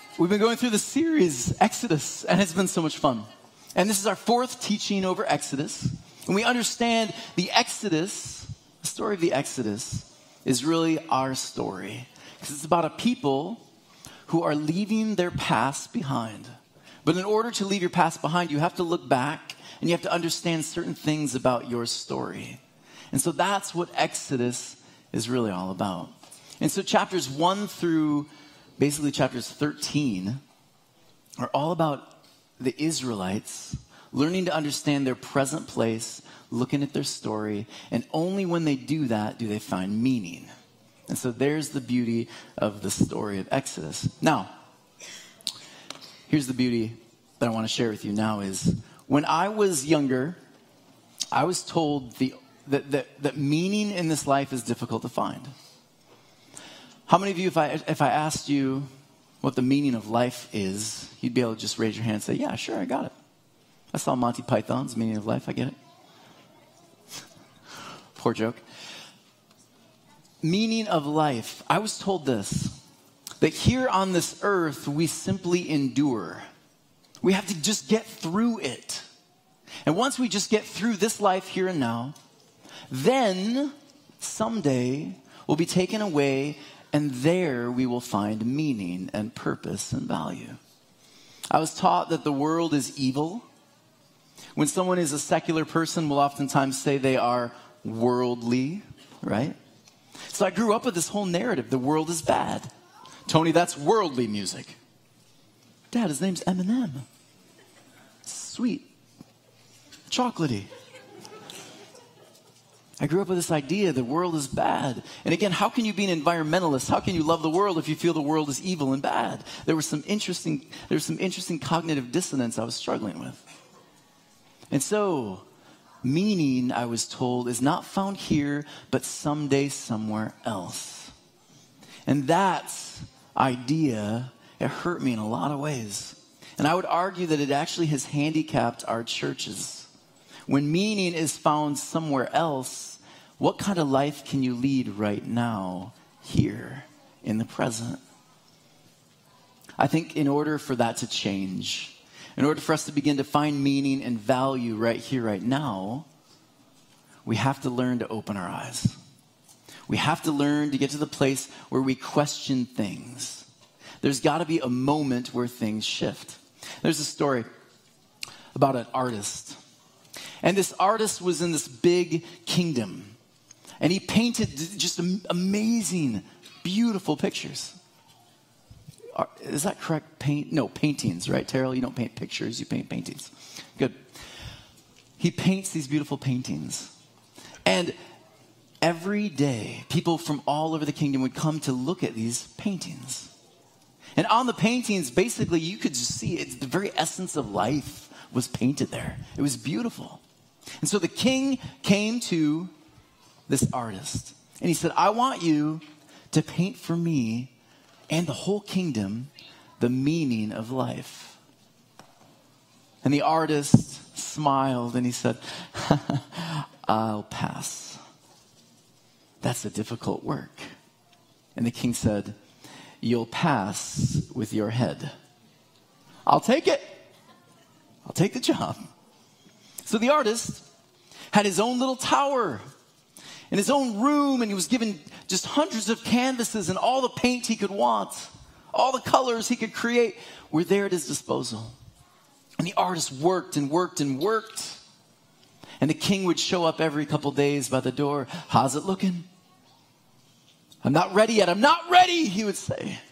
We've been going through the series, Exodus, and it's been so much fun. And this is our fourth teaching over Exodus. And we understand the Exodus, the story of the Exodus, is really our story. Because it's about a people who are leaving their past behind. But in order to leave your past behind, you have to look back and you have to understand certain things about your story. And so that's what Exodus is really all about. And so chapters 1 through basically chapters 13 are all about the Israelites learning to understand their present place, looking at their story, and only when they do that do they find meaning. And so there's the beauty of the story of Exodus. Now, here's the beauty that I want to share with you now is when I was younger, I was told that meaning in this life is difficult to find. How many of you, if I asked you what the meaning of life is, you'd be able to just raise your hand and say, yeah, sure, I got it. I saw Monty Python's Meaning of Life, I get it. Poor joke. Meaning of life. I was told this, that here on this earth, we simply endure. We have to just get through it. And once we just get through this life here and now, then someday we'll be taken away and there we will find meaning and purpose and value. I was taught that the world is evil. When someone is a secular person, we'll oftentimes say they are worldly, right? So I grew up with this whole narrative. The world is bad. Tony, that's worldly music. Dad, his name's Eminem. Sweet. Chocolatey. I grew up with this idea the world is bad. And again, how can you be an environmentalist? How can you love the world if you feel the world is evil and bad? There was some interesting cognitive dissonance I was struggling with. And so, meaning, I was told, is not found here, but someday somewhere else. And that idea, it hurt me in a lot of ways. And I would argue that it actually has handicapped our churches. When meaning is found somewhere else, what kind of life can you lead right now, here, in the present? I think in order for that to change, in order for us to begin to find meaning and value right here, right now, we have to learn to open our eyes. We have to learn to get to the place where we question things. There's got to be a moment where things shift. There's a story about an artist. And this artist was in this big kingdom. And he painted just amazing, beautiful pictures. Is that correct? Paintings, right, Terrell? You don't paint pictures, you paint paintings. Good. He paints these beautiful paintings. And every day, people from all over the kingdom would come to look at these paintings. And on the paintings, basically, you could just see it. The very essence of life was painted there. It was beautiful. And so the king came to this artist. And he said, I want you to paint for me and the whole kingdom the meaning of life. And the artist smiled and he said, I'll pass. That's a difficult work. And the king said, you'll pass with your head. I'll take it. I'll take the job. So the artist had his own little tower in his own room, and he was given just hundreds of canvases, and all the paint he could want, all the colors he could create were there at his disposal. And the artist worked and worked and worked. And the king would show up every couple days by the door. How's it looking? I'm not ready yet. I'm not ready, he would say.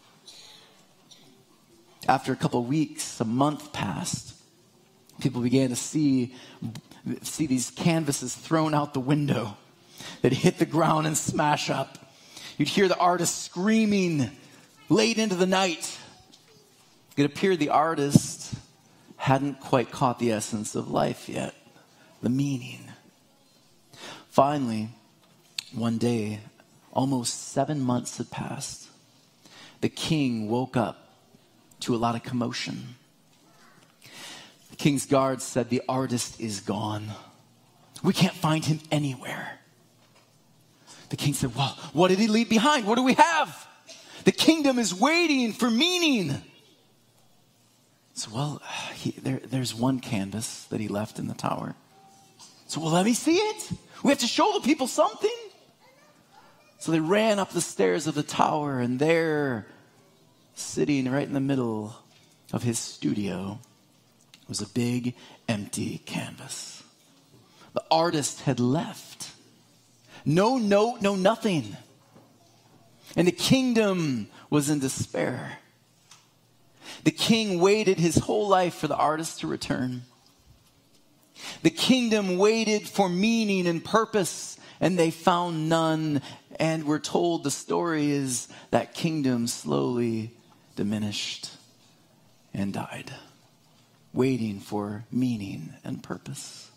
After a couple weeks, a month passed. People began to see these canvases thrown out the window. They'd hit the ground and smash up. You'd hear the artist screaming late into the night. It appeared the artist hadn't quite caught the essence of life yet, the meaning. Finally, one day, almost 7 months had passed. The king woke up to a lot of commotion. The king's guards said, the artist is gone. We can't find him anywhere. The king said, well, what did he leave behind? What do we have? The kingdom is waiting for meaning. So, well, there's one canvas that he left in the tower. So, well, let me see it. We have to show the people something. So they ran up the stairs of the tower, and there, sitting right in the middle of his studio, was a big empty canvas. The artist had left. No note, no nothing. And the kingdom was in despair. The king waited his whole life for the artist to return. The kingdom waited for meaning and purpose, and they found none. And we're told the story is that kingdom slowly diminished and died, waiting for meaning and purpose.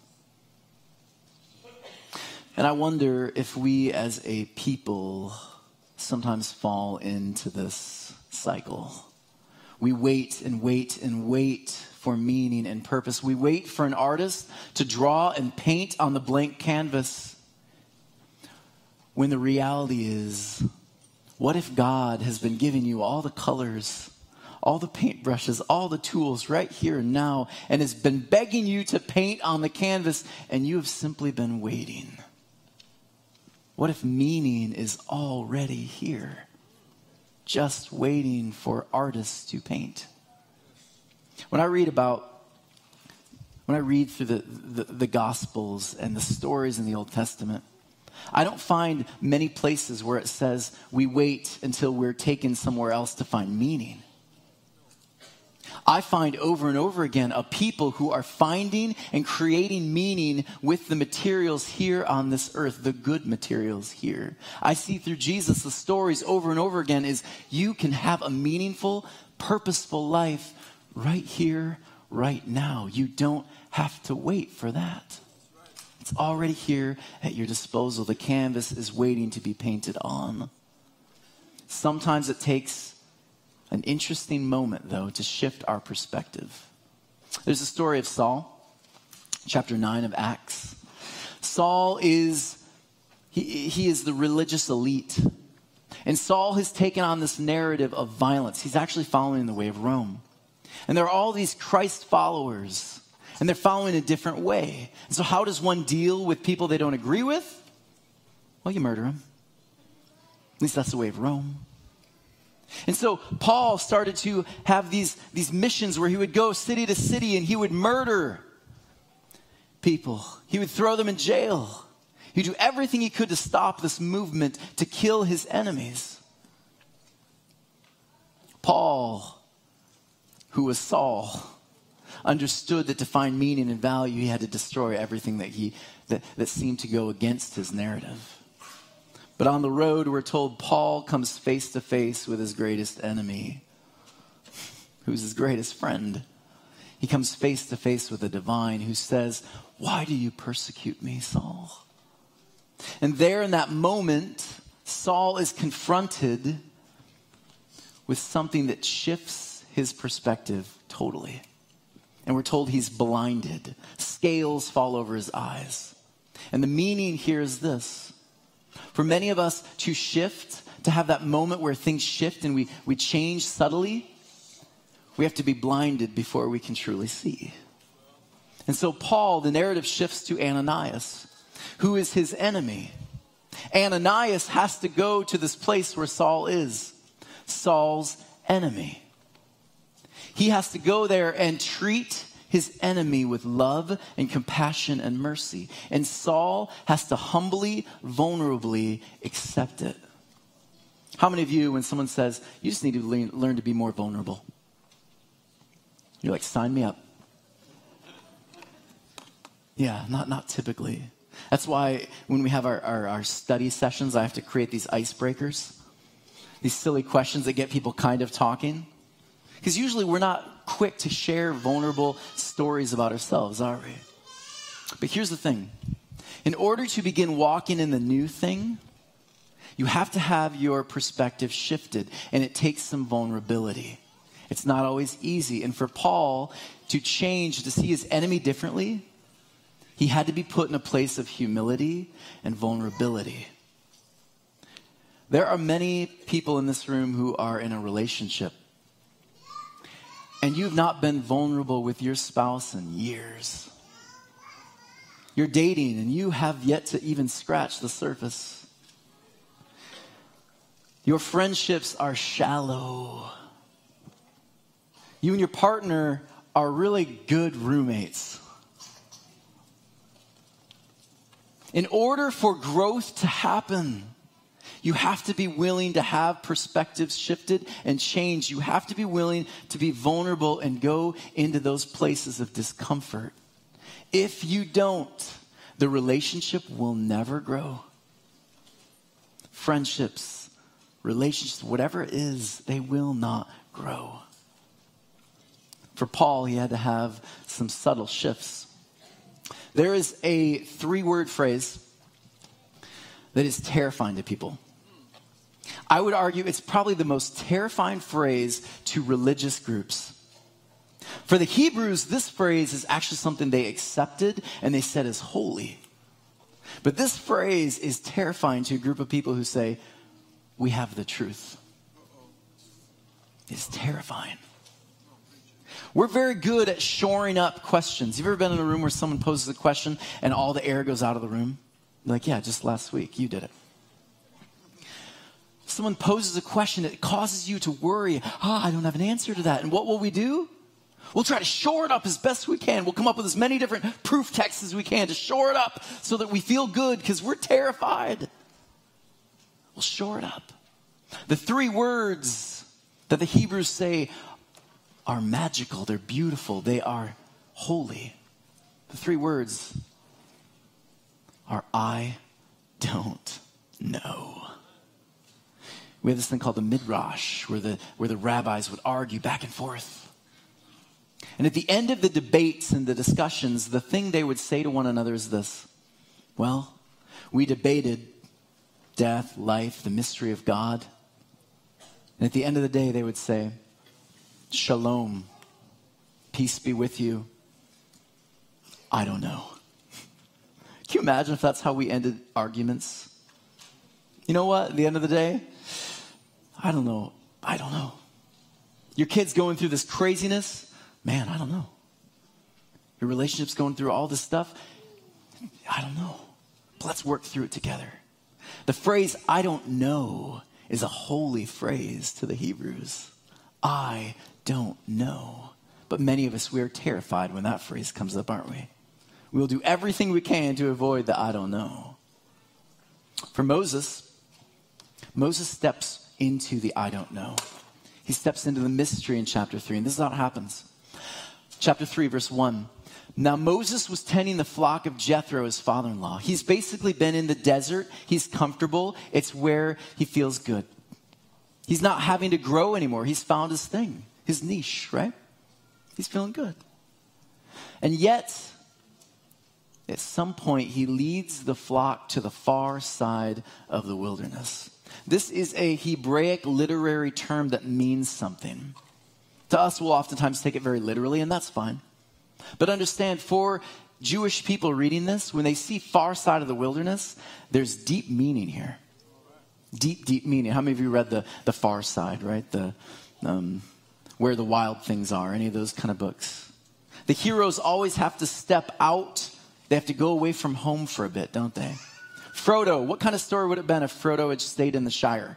And I wonder if we as a people sometimes fall into this cycle. We wait and wait and wait for meaning and purpose. We wait for an artist to draw and paint on the blank canvas, when the reality is, what if God has been giving you all the colors, all the paintbrushes, all the tools right here and now, and has been begging you to paint on the canvas, and you have simply been waiting? What if meaning is already here, just waiting for artists to paint? When I read through the Gospels and the stories in the Old Testament, I don't find many places where it says we wait until we're taken somewhere else to find meaning. I find over and over again a people who are finding and creating meaning with the materials here on this earth, the good materials here. I see through Jesus the stories over and over again is you can have a meaningful, purposeful life right here, right now. You don't have to wait for that. It's already here at your disposal. The canvas is waiting to be painted on. Sometimes it takes an interesting moment, though, to shift our perspective. There's a story of Saul, chapter 9 of Acts. Saul is the religious elite. And Saul has taken on this narrative of violence. He's actually following the way of Rome. And there are all these Christ followers, and they're following a different way. And so how does one deal with people they don't agree with? Well, you murder them. At least that's the way of Rome. And so Paul started to have these missions where he would go city to city and he would murder people. He would throw them in jail. He'd do everything he could to stop this movement, to kill his enemies. Paul, who was Saul, understood that to find meaning and value, he had to destroy everything that seemed to go against his narrative. But on the road, we're told Paul comes face to face with his greatest enemy, who's his greatest friend. He comes face to face with the divine who says, "Why do you persecute me, Saul?" And there in that moment, Saul is confronted with something that shifts his perspective totally. And we're told he's blinded. Scales fall over his eyes. And the meaning here is this. For many of us to shift, to have that moment where things shift and we change subtly, we have to be blinded before we can truly see. And so Paul, the narrative shifts to Ananias, who is his enemy. Ananias has to go to this place where Saul is, Saul's enemy. He has to go there and treat his enemy with love and compassion and mercy. And Saul has to humbly, vulnerably accept it. How many of you, when someone says, you just need to learn to be more vulnerable, you're like, sign me up? Yeah, not typically. That's why when we have our study sessions, I have to create these icebreakers, these silly questions that get people kind of talking. Because usually we're not quick to share vulnerable stories about ourselves, are we? But here's the thing. In order to begin walking in the new thing, you have to have your perspective shifted, and it takes some vulnerability. It's not always easy. And for Paul to change, to see his enemy differently, he had to be put in a place of humility and vulnerability. There are many people in this room who are in a relationship, and you've not been vulnerable with your spouse in years. You're dating, and you have yet to even scratch the surface. Your friendships are shallow. You and your partner are really good roommates. In order for growth to happen, you have to be willing to have perspectives shifted and changed. You have to be willing to be vulnerable and go into those places of discomfort. If you don't, the relationship will never grow. Friendships, relationships, whatever it is, they will not grow. For Paul, he had to have some subtle shifts. There is a 3-word phrase that is terrifying to people. I would argue it's probably the most terrifying phrase to religious groups. For the Hebrews, this phrase is actually something they accepted and they said is holy. But this phrase is terrifying to a group of people who say, we have the truth. It's terrifying. We're very good at shoring up questions. You've ever been in a room where someone poses a question and all the air goes out of the room? You're like, yeah, just last week, you did it. Someone poses a question that causes you to worry. I don't have an answer to that. And what will we do? We'll try to shore it up as best we can. We'll come up with as many different proof texts as we can to shore it up so that we feel good because we're terrified. We'll shore it up. The 3 words that the Hebrews say are magical. They're beautiful. They are holy. The 3 words are I don't know. We have this thing called the Midrash, where the rabbis would argue back and forth. And at the end of the debates and the discussions, the thing they would say to one another is this: well, we debated death, life, the mystery of God. And at the end of the day, they would say, Shalom, peace be with you. I don't know. Can you imagine if that's how we ended arguments? You know what? At the end of the day, I don't know. I don't know. Your kid's going through this craziness. Man, I don't know. Your relationship's going through all this stuff. I don't know. But let's work through it together. The phrase, I don't know, is a holy phrase to the Hebrews. I don't know. But many of us, we are terrified when that phrase comes up, aren't we? We'll do everything we can to avoid the I don't know. For Moses steps into the I don't know. He steps into the mystery in chapter 3, and this is how it happens. Chapter 3, verse 1. Now Moses was tending the flock of Jethro, his father-in-law. He's basically been in the desert. He's comfortable. It's where he feels good. He's not having to grow anymore. He's found his thing, his niche, right? He's feeling good. And yet, at some point, he leads the flock to the far side of the wilderness. This is a Hebraic literary term that means something. To us, we'll oftentimes take it very literally, and that's fine. But understand, for Jewish people reading this, when they see far side of the wilderness, there's deep meaning here. Deep, deep meaning. How many of you read the Far Side, right? The Where the Wild Things Are, any of those kind of books? The heroes always have to step out. They have to go away from home for a bit, don't they? Frodo, what kind of story would it have been if Frodo had stayed in the Shire?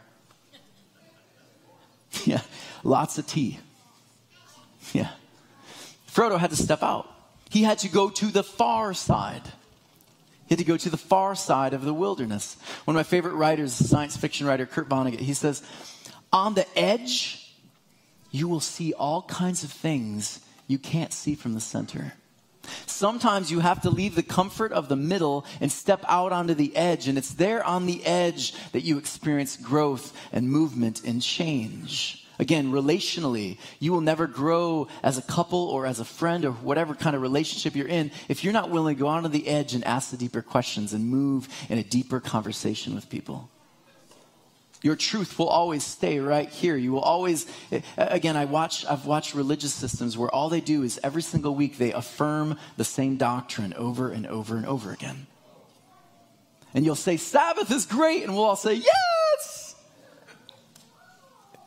Yeah, lots of tea. Yeah. Frodo had to step out. He had to go to the far side. He had to go to the far side of the wilderness. One of my favorite writers, science fiction writer Kurt Vonnegut, he says, on the edge, you will see all kinds of things you can't see from the center. Sometimes you have to leave the comfort of the middle and step out onto the edge. And it's there on the edge that you experience growth and movement and change. Again, relationally, you will never grow as a couple or as a friend or whatever kind of relationship you're in if you're not willing to go onto the edge and ask the deeper questions and move in a deeper conversation with people. Your truth will always stay right here. You will always, again, I've watched religious systems where all they do is every single week they affirm the same doctrine over and over and over again. And you'll say, Sabbath is great, and we'll all say, yes!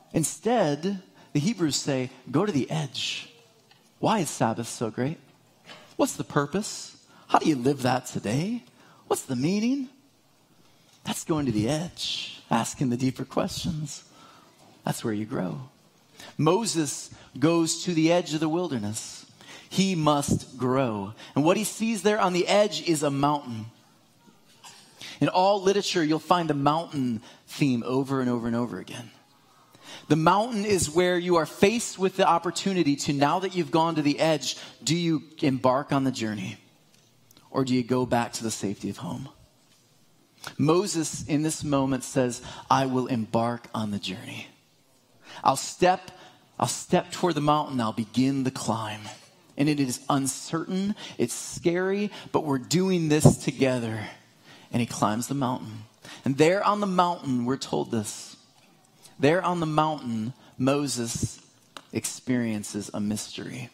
Instead, the Hebrews say, go to the edge. Why is Sabbath so great? What's the purpose? How do you live that today? What's the meaning? That's going to the edge, asking the deeper questions. That's where you grow. Moses goes to the edge of the wilderness. He must grow. And what he sees there on the edge is a mountain. In all literature, you'll find the mountain theme over and over and over again. The mountain is where you are faced with the opportunity to, now that you've gone to the edge, do you embark on the journey? Or do you go back to the safety of home? Moses, in this moment, says, I will embark on the journey. I'll step toward the mountain. I'll begin the climb. And it is uncertain. It's scary, but we're doing this together. And he climbs the mountain. And there on the mountain, we're told this. There on the mountain, Moses experiences a mystery.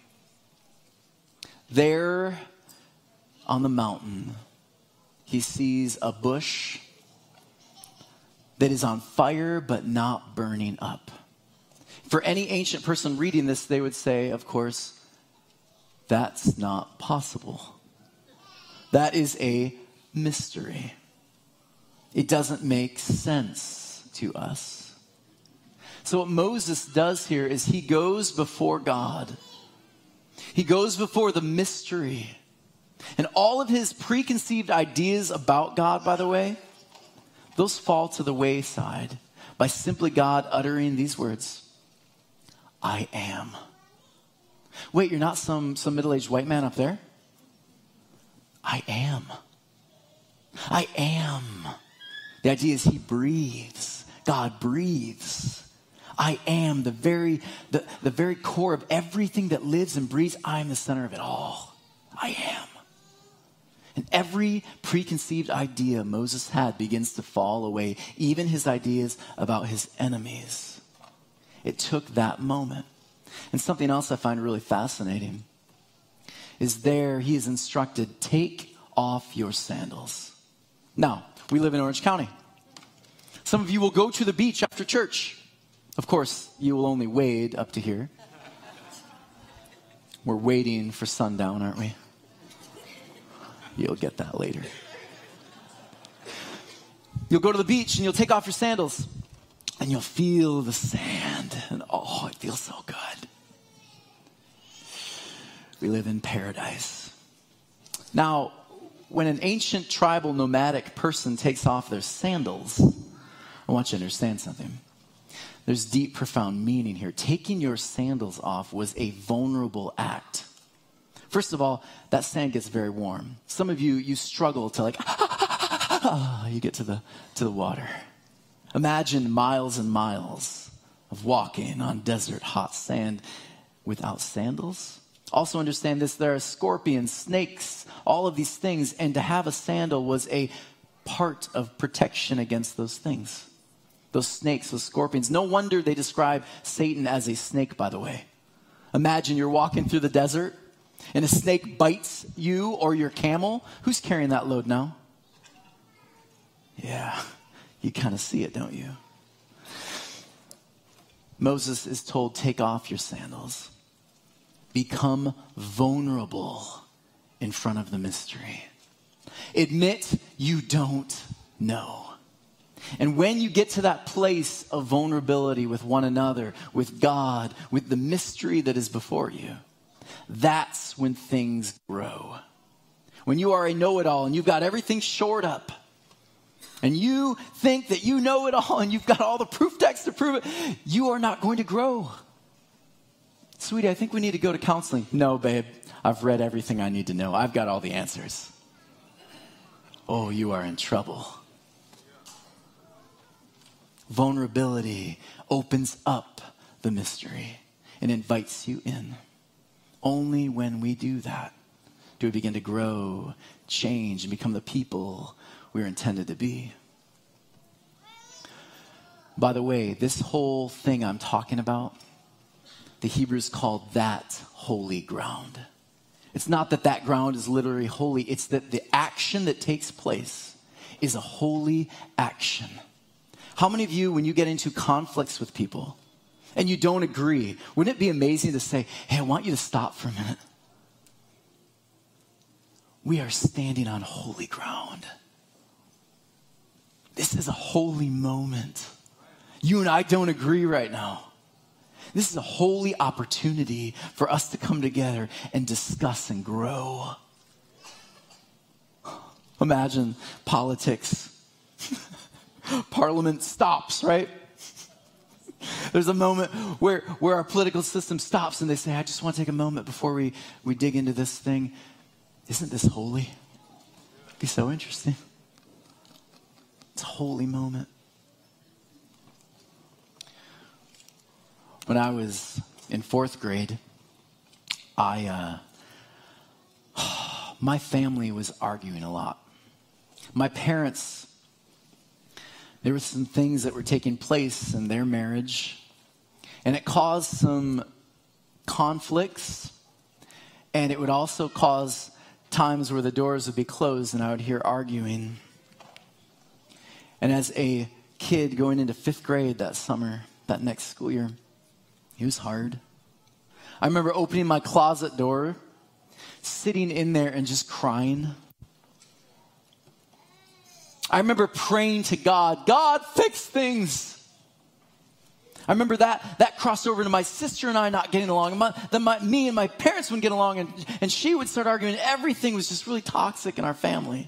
There on the mountain, he sees a bush that is on fire but not burning up. For any ancient person reading this, they would say, of course, that's not possible. That is a mystery. It doesn't make sense to us. So what Moses does here is he goes before God. He goes before the mystery. And all of his preconceived ideas about God, by the way, those fall to the wayside by simply God uttering these words, I am. Wait, you're not some middle-aged white man up there? I am. I am. The idea is he breathes. God breathes. I am the very core of everything that lives and breathes. I am the center of it all. I am. And every preconceived idea Moses had begins to fall away, even his ideas about his enemies. It took that moment. And something else I find really fascinating is there he is instructed, take off your sandals. Now, we live in Orange County. Some of you will go to the beach after church. Of course, you will only wade up to here. We're waiting for sundown, aren't we? You'll get that later. You'll go to the beach and you'll take off your sandals and you'll feel the sand and oh, it feels so good. We live in paradise. Now, when an ancient tribal nomadic person takes off their sandals, I want you to understand something. There's deep, profound meaning here. Taking your sandals off was a vulnerable act. First of all, that sand gets very warm. Some of you struggle to you get to the water. Imagine miles and miles of walking on desert hot sand without sandals. Also understand this, there are scorpions, snakes, all of these things, and to have a sandal was a part of protection against those things. Those snakes, those scorpions. No wonder they describe Satan as a snake, by the way. Imagine you're walking through the desert and a snake bites you or your camel. Who's carrying that load now? Yeah, you kind of see it, don't you? Moses is told, take off your sandals. Become vulnerable in front of the mystery. Admit you don't know. And when you get to that place of vulnerability with one another, with God, with the mystery that is before you, that's when things grow. When you are a know-it-all and you've got everything shored up, and you think that you know it all and you've got all the proof text to prove it, you are not going to grow. Sweetie, I think we need to go to counseling. No, babe, I've read everything I need to know. I've got all the answers. Oh, you are in trouble. Vulnerability opens up the mystery and invites you in. Only when we do that do we begin to grow, change, and become the people we're intended to be. By the way, this whole thing I'm talking about, the Hebrews called that holy ground. It's not that that ground is literally holy. It's that the action that takes place is a holy action. How many of you, when you get into conflicts with people, and you don't agree, wouldn't it be amazing to say, hey, I want you to stop for a minute. We are standing on holy ground. This is a holy moment. You and I don't agree right now. This is a holy opportunity for us to come together and discuss and grow. Imagine politics. Parliament stops, right? There's a moment where our political system stops and they say, I just want to take a moment before we dig into this thing. Isn't this holy? It'd be so interesting. It's a holy moment. When I was in 4th grade, my family was arguing a lot. My parents, there were some things that were taking place in their marriage, and it caused some conflicts, and it would also cause times where the doors would be closed and I would hear arguing. And as a kid going into 5th grade that summer, that next school year, it was hard. I remember opening my closet door, sitting in there and just crying. I remember praying to God, God, fix things. I remember that crossed over to my sister and I not getting along. Me and my parents wouldn't get along, and she would start arguing. Everything was just really toxic in our family.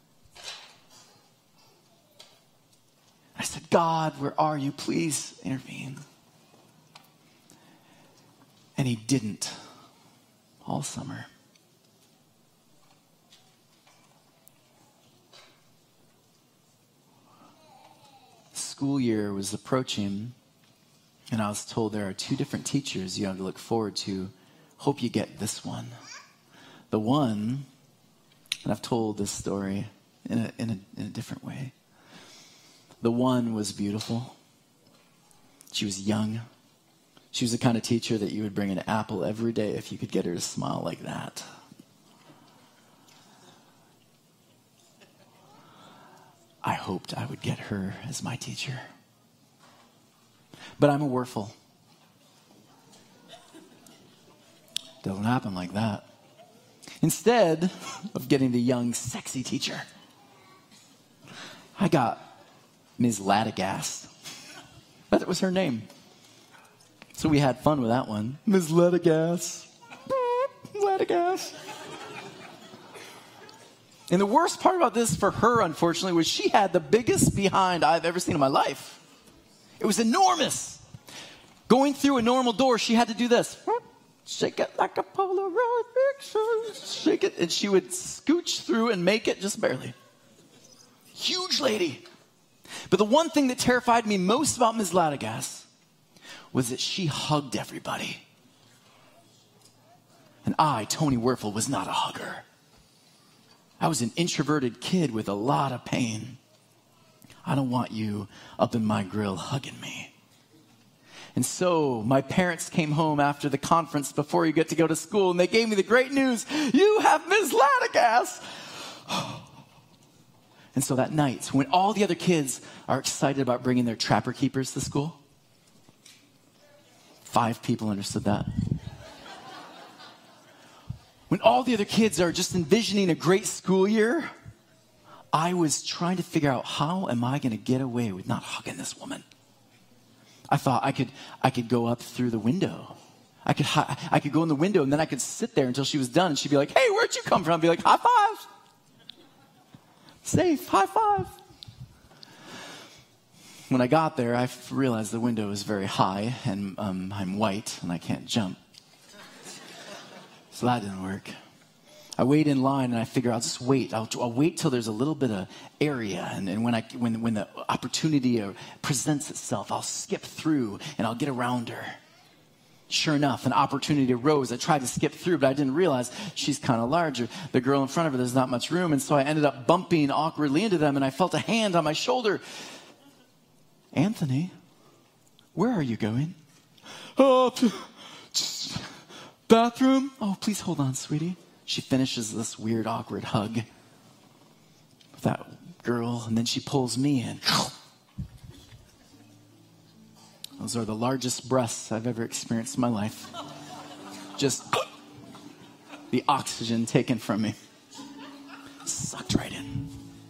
I said, God, where are you? Please intervene. And he didn't all summer. School year was approaching, and I was told there are 2 different teachers you have to look forward to. Hope you get this one. The one, and I've told this story in a different way. The one was beautiful. She was young. She was the kind of teacher that you would bring an apple every day if you could get her to smile like that. I hoped I would get her as my teacher. But I'm a Werfel. Doesn't happen like that. Instead of getting the young, sexy teacher, I got Ms. Ladagast. That was her name. So we had fun with that one. Ms. Ladagast. Ladagast. And the worst part about this for her, unfortunately, was she had the biggest behind I've ever seen in my life. It was enormous. Going through a normal door, she had to do this. Shake it like a Polaroid picture. Shake it. And she would scooch through and make it just barely. Huge lady. But the one thing that terrified me most about Ms. Ladagast was that she hugged everybody. And I, Tony Werfel, was not a hugger. I was an introverted kid with a lot of pain. I don't want you up in my grill hugging me. And so my parents came home after the conference before you get to go to school, and they gave me the great news. You have Ms. Ladagast. And so that night, when all the other kids are excited about bringing their trapper keepers to school, 5 people understood that. When all the other kids are just envisioning a great school year, I was trying to figure out, how am I going to get away with not hugging this woman? I thought I could go up through the window. I could go in the window, and then I could sit there until she was done, and she'd be like, hey, where'd you come from? I'd be like, high five. Safe, high five. When I got there, I realized the window was very high, and I'm white, and I can't jump. So that didn't work. I wait in line, and I figure I'll just wait. I'll wait till there's a little bit of area, and when the opportunity presents itself, I'll skip through, and I'll get around her. Sure enough, an opportunity arose. I tried to skip through, but I didn't realize she's kind of larger. The girl in front of her, there's not much room, and so I ended up bumping awkwardly into them, and I felt a hand on my shoulder. Anthony, where are you going? Oh, just bathroom. Oh, please hold on, sweetie. She finishes this weird, awkward hug with that girl, and then she pulls me in. It Those are the largest breaths I've ever experienced in my life. Just the oxygen taken from me. Sucked right in.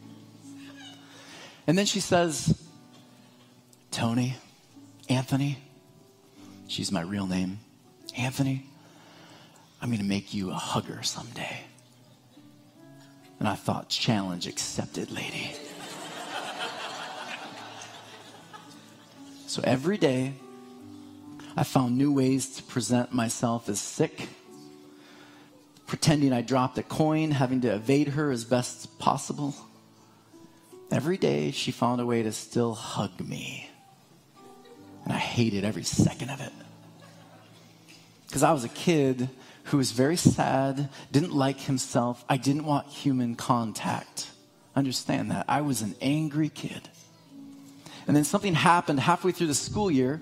And then she says, Tony, Anthony, she's my real name, Anthony, I'm going to make you a hugger someday. And I thought, challenge accepted, lady. So every day, I found new ways to present myself as sick, pretending I dropped a coin, having to evade her as best possible. Every day, she found a way to still hug me. And I hated every second of it. Because I was a kid who was very sad, didn't like himself. I didn't want human contact. Understand that. I was an angry kid. And then something happened halfway through the school year.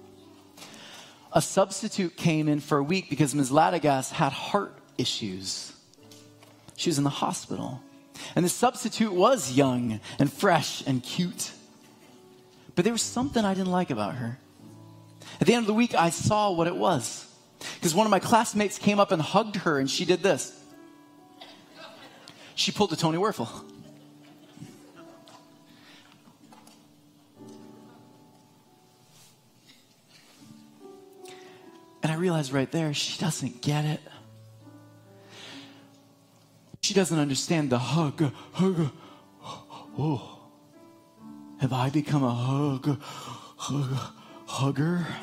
A substitute came in for a week because Ms. Ladagas had heart issues. She was in the hospital. And the substitute was young and fresh and cute. But there was something I didn't like about her. At the end of the week, I saw what it was. Because one of my classmates came up and hugged her, and she did this. She pulled a Tony Werfel. And I realized right there, she doesn't get it. She doesn't understand the hug. Oh, have I become a hugger?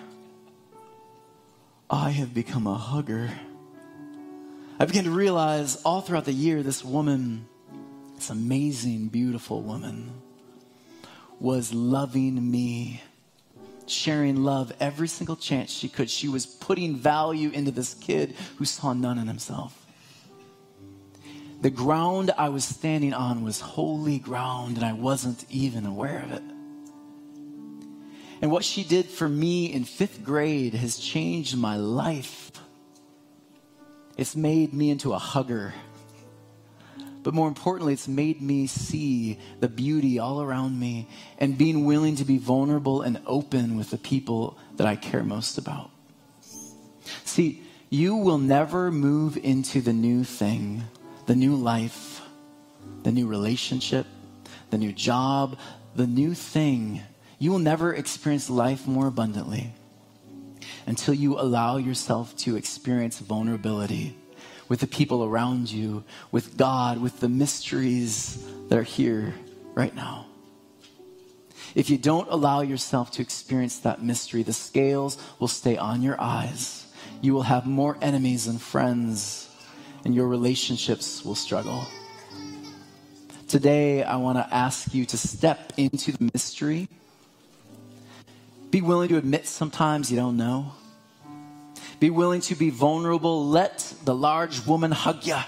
I have become a hugger. I began to realize all throughout the year, this woman, this amazing, beautiful woman, was loving me, sharing love every single chance she could. She was putting value into this kid who saw none in himself. The ground I was standing on was holy ground, and I wasn't even aware of it. And what she did for me in 5th grade has changed my life. It's made me into a hugger. But more importantly, it's made me see the beauty all around me and being willing to be vulnerable and open with the people that I care most about. See, you will never move into the new thing, the new life, the new relationship, the new job, the new thing. You will never experience life more abundantly until you allow yourself to experience vulnerability with the people around you, with God, with the mysteries that are here right now. If you don't allow yourself to experience that mystery, the scales will stay on your eyes. You will have more enemies than friends, and your relationships will struggle. Today, I want to ask you to step into the mystery. Be willing to admit sometimes you don't know. Be willing to be vulnerable. Let the large woman hug you.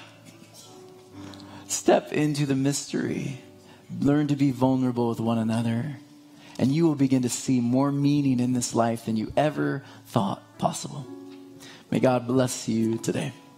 Step into the mystery. Learn to be vulnerable with one another. And you will begin to see more meaning in this life than you ever thought possible. May God bless you today.